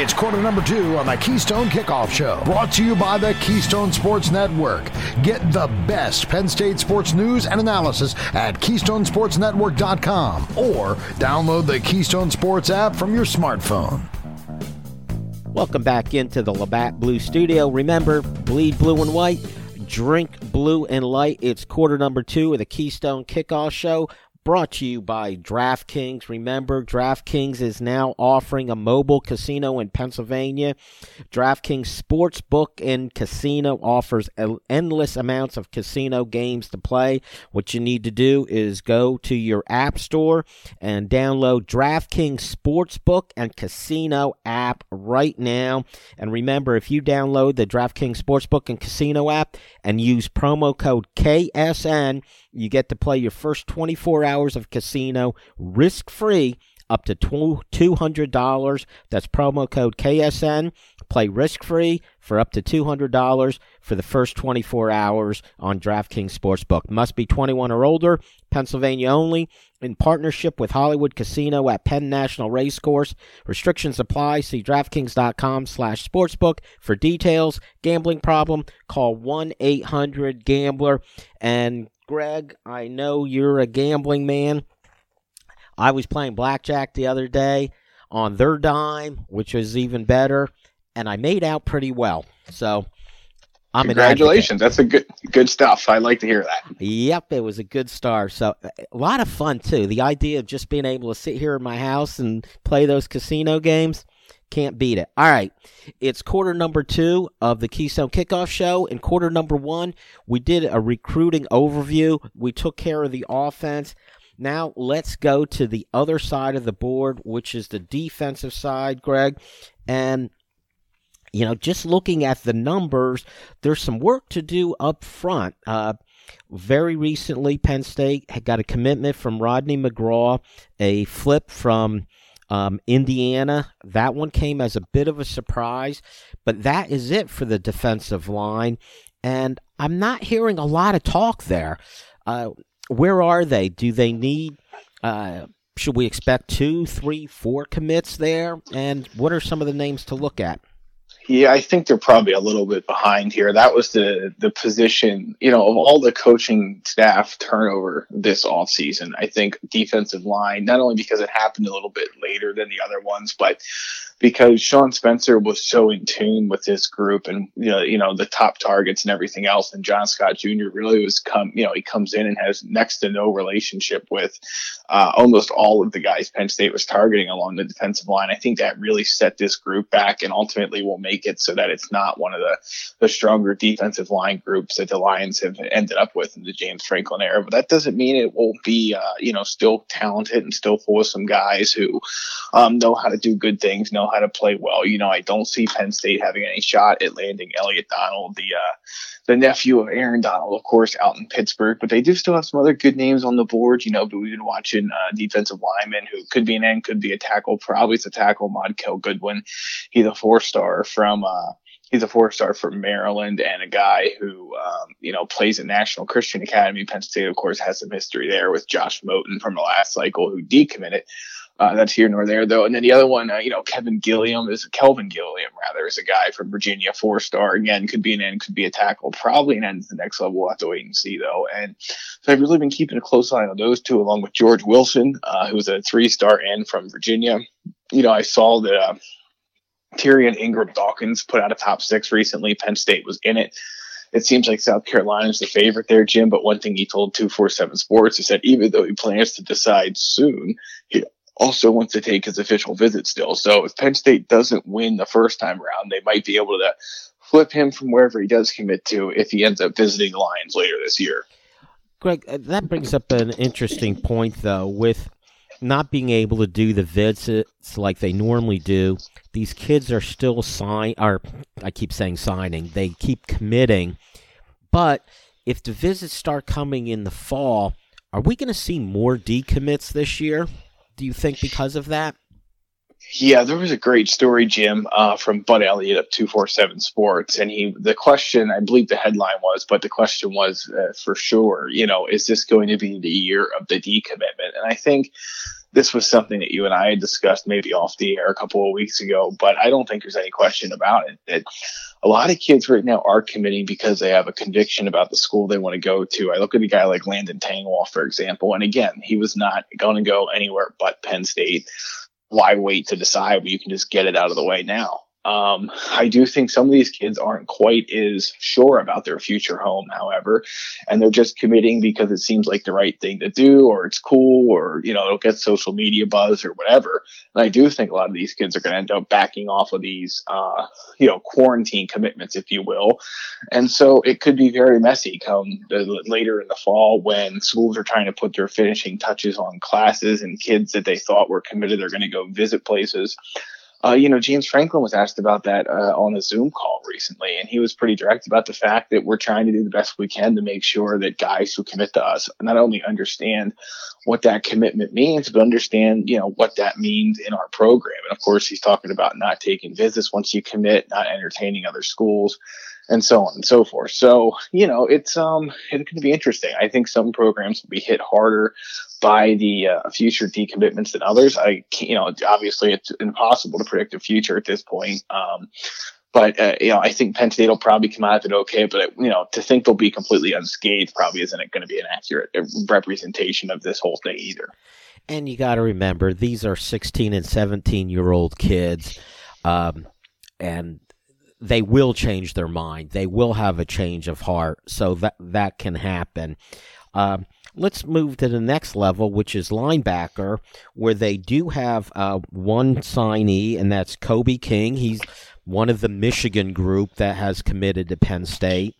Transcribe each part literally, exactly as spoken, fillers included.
It's quarter number two on the Keystone Kickoff Show, brought to you by the Keystone Sports Network. Get the best Penn State sports news and analysis at keystone sports network dot com or download the Keystone Sports app from your smartphone. Welcome back into the Labatt Blue Studio. Remember, bleed blue and white, drink blue and light. It's quarter number two of the Keystone Kickoff Show, brought to you by DraftKings. Remember, DraftKings is now offering a mobile casino in Pennsylvania. DraftKings Sportsbook and Casino offers endless amounts of casino games to play. What you need to do is go to your app store and download DraftKings Sportsbook and Casino app right now. And remember, if you download the DraftKings Sportsbook and Casino app and use promo code K S N, you get to play your first twenty-four hours of casino risk-free up to two hundred dollars. That's promo code K S N. Play risk-free for up to two hundred dollars for the first twenty-four hours on DraftKings Sportsbook. Must be twenty-one or older, Pennsylvania only, in partnership with Hollywood Casino at Penn National Racecourse. Restrictions apply. See DraftKings.com slash sportsbook for details. Gambling problem? Call one eight hundred gambler. And Greg, I know you're a gambling man. I was playing blackjack the other day on their dime, which was even better, and I made out pretty well. So I'm Congratulations. That's a good good stuff. I like to hear that. Yep, it was a good start. So a lot of fun, too. The idea of just being able to sit here in my house and play those casino games, can't beat it. All right, it's quarter number two of the Keystone Kickoff Show. In quarter number one, we did a recruiting overview. We took care of the offense. Now let's go to the other side of the board, which is the defensive side, Greg. And, you know, just looking at the numbers, there's some work to do up front. Uh, very recently, Penn State had got a commitment from Rodney McGraw, a flip from Um, Indiana. That one came as a bit of a surprise, but that is it for the defensive line, and I'm not hearing a lot of talk there. Uh, where are they? Do they need, uh, should we expect two, three, four commits there, and what are some of the names to look at? Yeah, I think they're probably a little bit behind here. That was the the position, you know, of all the coaching staff turnover this offseason. I think defensive line, not only because it happened a little bit later than the other ones, but because Sean Spencer was so in tune with this group and, you know, you know, the top targets and everything else. And John Scott Junior really was come, you know, he comes in and has next to no relationship with uh, almost all of the guys Penn State was targeting along the defensive line. I think that really set this group back and ultimately will make it so that it's not one of the, the stronger defensive line groups that the Lions have ended up with in the James Franklin era. But that doesn't mean it won't be, uh, you know, still talented and still full of some guys who um, know how to do good things, know how to play well. You know, I don't see Penn State having any shot at landing Elliott Donald, the uh, the nephew of Aaron Donald, of course, out in Pittsburgh. But they do still have some other good names on the board. You know, but we've been watching uh, defensive linemen who could be an end, could be a tackle. Probably it's a tackle, Monkel Goodwin. He's a four-star from uh, he's a four-star from Maryland, and a guy who um, you know plays at National Christian Academy. Penn State, of course, has some history there with Josh Moten from the last cycle, who decommitted. Uh, that's here nor there, though. And then the other one, uh, you know, Kevin Gilliam is Kelvin Gilliam, rather, is a guy from Virginia, four-star. Again, could be an end, could be a tackle, probably an end at the next level. We'll have to wait and see, though. And so I've really been keeping a close eye on those two, along with George Wilson, uh, who's a three-star end from Virginia. You know, I saw that uh, Tyrion Ingram Dawkins put out a top six recently. Penn State was in it. It seems like South Carolina is the favorite there, Jim. But one thing he told two forty-seven Sports, he said even though he plans to decide soon, he also wants to take his official visit still. So if Penn State doesn't win the first time around, they might be able to flip him from wherever he does commit to if he ends up visiting the Lions later this year. Greg, that brings up an interesting point, though, with not being able to do the visits like they normally do. These kids are still sign, or I keep saying signing, they keep committing. But if the visits start coming in the fall, are we going to see more decommits this year? Do you think because of that? Yeah, there was a great story, Jim, uh, from Bud Elliott of two forty-seven Sports. And he, the question, I believe the headline was, but the question was uh, for sure, you know, is this going to be the year of the decommitment? And I think this was something that you and I had discussed maybe off the air a couple of weeks ago, but I don't think there's any question about it that a lot of kids right now are committing because they have a conviction about the school they want to go to. I look at a guy like Landon Tangwall, for example, and again, he was not going to go anywhere but Penn State. Why wait to decide when you can just get it out of the way now? Um, I do think some of these kids aren't quite as sure about their future home, however, and they're just committing because it seems like the right thing to do, or it's cool, or, you know, it'll get social media buzz or whatever. And I do think a lot of these kids are going to end up backing off of these, uh, you know, quarantine commitments, if you will. And so it could be very messy come the, later in the fall when schools are trying to put their finishing touches on classes and kids that they thought were committed are going to go visit places. Uh, you know, James Franklin was asked about that uh, on a Zoom call recently, and he was pretty direct about the fact that we're trying to do the best we can to make sure that guys who commit to us not only understand what that commitment means, but understand, you know, what that means in our program. And of course, he's talking about not taking visits once you commit, not entertaining other schools, and so on and so forth. So, you know, it's um, it's going to be interesting. I think some programs will be hit harder by the uh, future decommitments than others. I, can't, you know, obviously it's impossible to predict the future at this point. Um, but uh, you know, I think Penn State will probably come out of it okay. But it, you know, to think they'll be completely unscathed probably isn't going to be an accurate representation of this whole thing either. And you got to remember, these are sixteen and seventeen year old kids, um, and they will change their mind. They will have a change of heart, so that that can happen. Um, let's move to the next level, which is linebacker, where they do have uh, one signee, and that's Kobe King. He's one of the Michigan group that has committed to Penn State.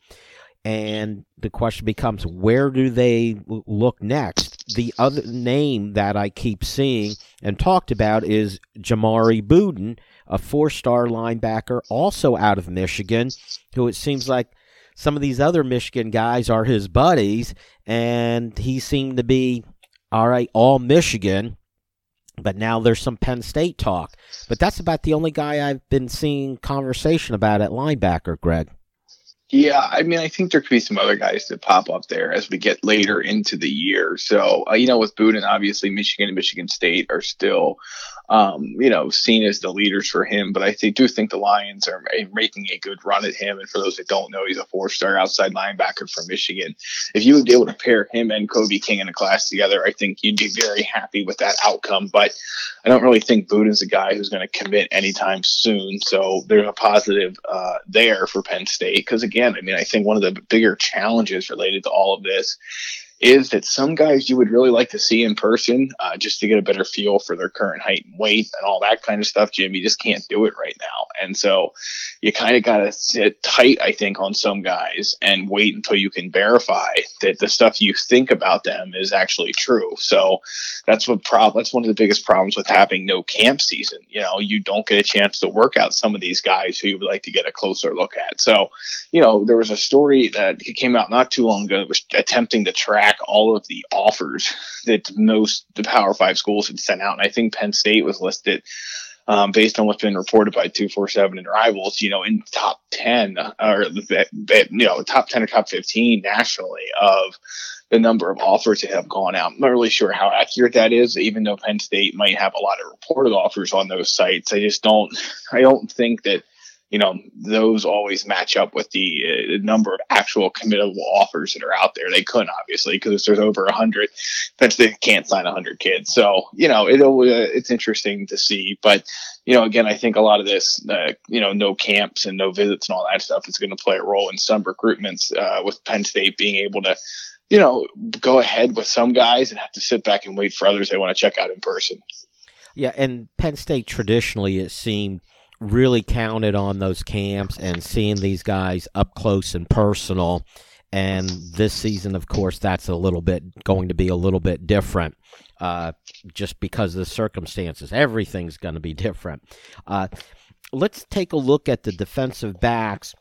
And the question becomes, where do they look next? The other name that I keep seeing and talked about is Jamari Buden, a four-star linebacker, also out of Michigan, who it seems like some of these other Michigan guys are his buddies, and he seemed to be, all right, all Michigan, but now there's some Penn State talk. But that's about the only guy I've been seeing conversation about at linebacker, Greg. Yeah, I mean, I think there could be some other guys that pop up there as we get later into the year. So, uh, you know, with Buden, obviously Michigan and Michigan State are still, um, you know, seen as the leaders for him. But I th- do think the Lions are making a good run at him. And for those that don't know, he's a four-star outside linebacker from Michigan. If you would be able to pair him and Kobe King in a class together, I think you'd be very happy with that outcome. But I don't really think Buden's a guy who's going to commit anytime soon. So there's a positive uh, there for Penn State because, again, I mean, I think one of the bigger challenges related to all of this is that some guys you would really like to see in person uh, just to get a better feel for their current height and weight and all that kind of stuff, Jim. You just can't do it right now. And so you kind of got to sit tight, I think, on some guys and wait until you can verify that the stuff you think about them is actually true. So that's what prob- that's one of the biggest problems with having no camp season. You know, you don't get a chance to work out some of these guys who you would like to get a closer look at. So, you know, there was a story that came out not too long ago that was attempting to track all of the offers that most the Power Five schools had sent out. And I think Penn State was listed um, based on what's been reported by two forty-seven and Rivals, you know, in top ten or, you know, top ten or top fifteen nationally of the number of offers that have gone out. I'm not really sure how accurate that is, even though Penn State might have a lot of reported offers on those sites. I just don't, I don't think that, you know, those always match up with the uh, number of actual committable offers that are out there. They couldn't, obviously, because there's over a hundred. Penn State can't sign a hundred kids. So, you know, it'll, uh, it's interesting to see. But, you know, again, I think a lot of this, uh, you know, no camps and no visits and all that stuff is going to play a role in some recruitments uh, with Penn State being able to, you know, go ahead with some guys and have to sit back and wait for others they want to check out in person. Yeah, and Penn State traditionally, it seemed, really counted on those camps and seeing these guys up close and personal. And this season, of course, that's a little bit going to be a little bit different uh, just because of the circumstances. Everything's going to be different. Uh, let's take a look at the defensive backs.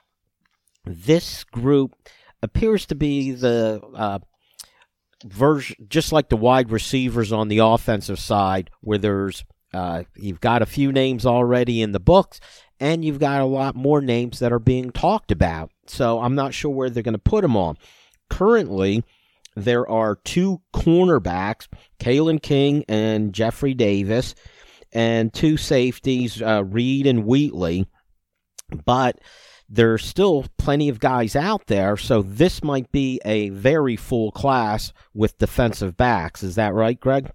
This group appears to be the uh, version, just like the wide receivers on the offensive side, where there's Uh, you've got a few names already in the books, and you've got a lot more names that are being talked about. So I'm not sure where they're going to put them on. Currently, there are two cornerbacks, Kalen King and Jeffrey Davis, and two safeties, uh, Reed and Wheatley. But there's still plenty of guys out there, so this might be a very full class with defensive backs. Is that right, Greg?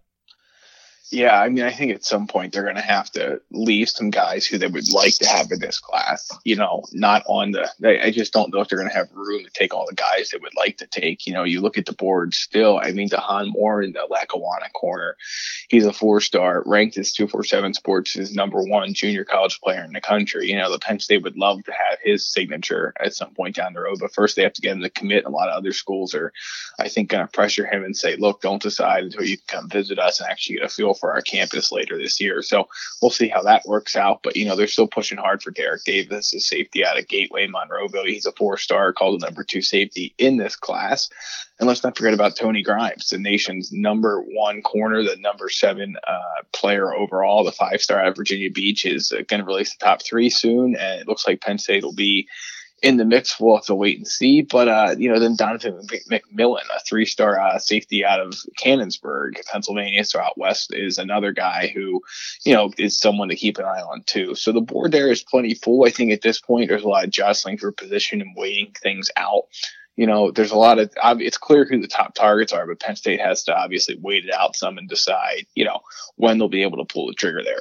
Yeah, I mean, I think at some point they're going to have to leave some guys who they would like to have in this class, you know, not on the – I just don't know if they're going to have room to take all the guys they would like to take. You know, you look at the board still, I mean, DeHaan Moore in the Lackawanna corner, he's a four-star, ranked as two forty-seven Sports' number one junior college player in the country. You know, the Penn State would love to have his signature at some point down the road, but first they have to get him to commit. A lot of other schools are, I think, going to pressure him and say, look, don't decide until you can come visit us and actually get a feel for our campus later this year. So we'll see how that works out. But, you know, they're still pushing hard for Derek Davis, his safety out of Gateway Monroeville. He's a four-star, called the number two safety in this class. And let's not forget about Tony Grimes, the nation's number one corner, the number seven uh, player overall. The five-star out of Virginia Beach is uh, going to release the top three soon. And it looks like Penn State will be in the mix. We'll have to wait and see. But, uh, you know, then Donovan McMillan, a three-star uh, safety out of Canonsburg, Pennsylvania, so out west, is another guy who, you know, is someone to keep an eye on too. So the board there is plenty full. I think at this point there's a lot of jostling for position and waiting things out. You know, there's a lot of – it's clear who the top targets are, but Penn State has to obviously wait it out some and decide, you know, when they'll be able to pull the trigger there.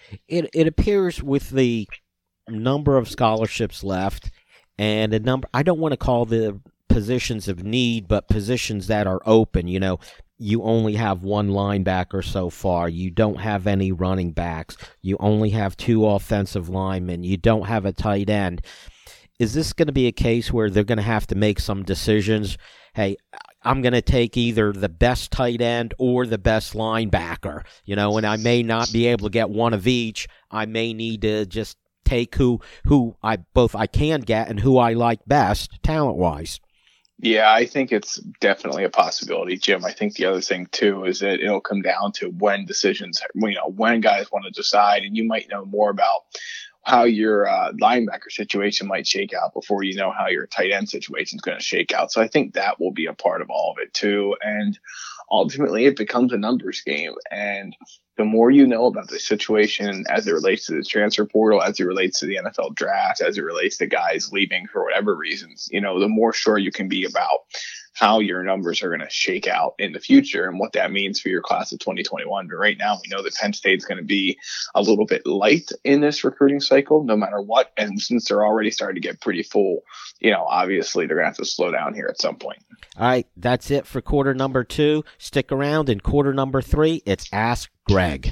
It it appears with the number of scholarships left and a number – I don't want to call the positions of need, but positions that are open. You know, you only have one linebacker so far. You don't have any running backs. You only have two offensive linemen. You don't have a tight end. Is this going to be a case where they're going to have to make some decisions? Hey, I'm going to take either the best tight end or the best linebacker, you know, and I may not be able to get one of each. I may need to just take who who I both I can get and who I like best talent-wise. Yeah, I think it's definitely a possibility, Jim. I think the other thing, too, is that it'll come down to when decisions, you know, when guys want to decide, and you might know more about how your uh, linebacker situation might shake out before you know how your tight end situation is going to shake out. So I think that will be a part of all of it, too. And ultimately, it becomes a numbers game. And the more you know about the situation as it relates to the transfer portal, as it relates to the N F L draft, as it relates to guys leaving for whatever reasons, you know, the more sure you can be about how your numbers are going to shake out in the future and what that means for your class of twenty twenty-one. But right now, we know that Penn State's going to be a little bit light in this recruiting cycle, no matter what. And since they're already starting to get pretty full, you know, obviously they're going to have to slow down here at some point. All right, that's it for quarter number two. Stick around in quarter number three. It's Ask Greg.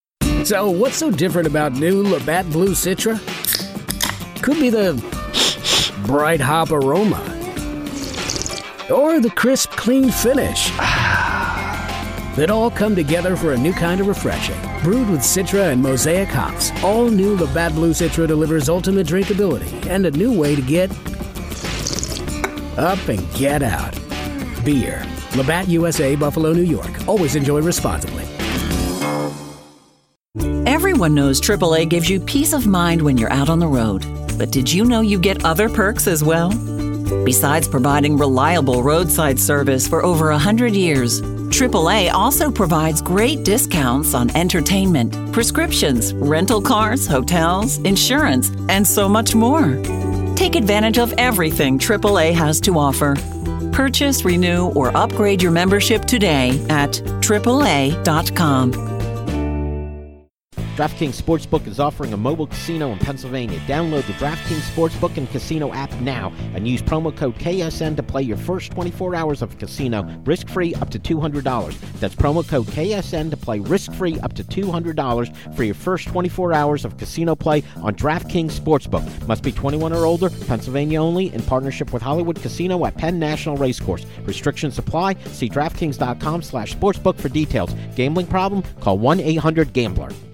So what's so different about new Labatt Blue Citra? Could be the bright hop aroma, or the crisp, clean finish. That all come together for a new kind of refreshing. Brewed with Citra and Mosaic hops, all new Labatt Blue Citra delivers ultimate drinkability and a new way to get up and get out. Beer. Labatt U S A, Buffalo, New York. Always enjoy responsibly. Everyone knows triple A gives you peace of mind when you're out on the road. But did you know you get other perks as well? Besides providing reliable roadside service for over one hundred years, triple A also provides great discounts on entertainment, prescriptions, rental cars, hotels, insurance, and so much more. Take advantage of everything triple A has to offer. Purchase, renew, or upgrade your membership today at triple A dot com. DraftKings Sportsbook is offering a mobile casino in Pennsylvania. Download the DraftKings Sportsbook and Casino app now and use promo code K S N to play your first twenty-four hours of casino risk-free up to two hundred dollars. That's promo code K S N to play risk-free up to two hundred dollars for your first twenty-four hours of casino play on DraftKings Sportsbook. Must be twenty-one or older, Pennsylvania only, in partnership with Hollywood Casino at Penn National Racecourse. Restrictions apply. See DraftKings dot com slash sportsbook for details. Gambling problem? Call one eight hundred gambler.